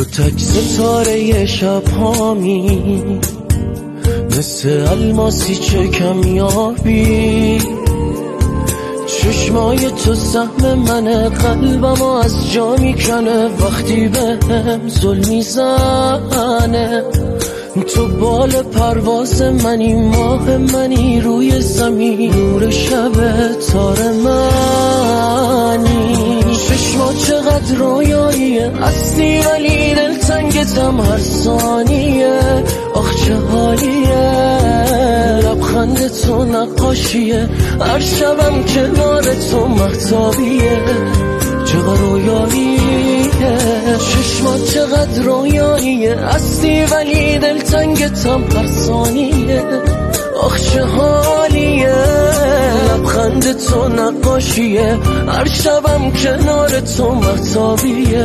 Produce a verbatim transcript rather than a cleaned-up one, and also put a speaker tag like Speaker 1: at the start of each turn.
Speaker 1: تو تک ستاره شب هامی، مثل الماسی چه کمیابی. چشمای تو سهم منه، قلبم از جا میکنه وقتی بهم ظلم میزنه. تو بال پرواز منی، ماه منی روی زمین، نور شب تار منی. چشما چقدر رویاییه، هستی ولی دلتنگتم هر ثانیه. آخ چه حالیه، لبخند تو نقاشیه، هر شبم کنار تو مهتابیه. چقدر رویاییه، چشمات چقدر رویاییه، هستی ولی دلتنگتم هر ثانیه. آخ چه حالیه، لبخند تو نقاشیه، هر شبم کنار تو مهتابیه.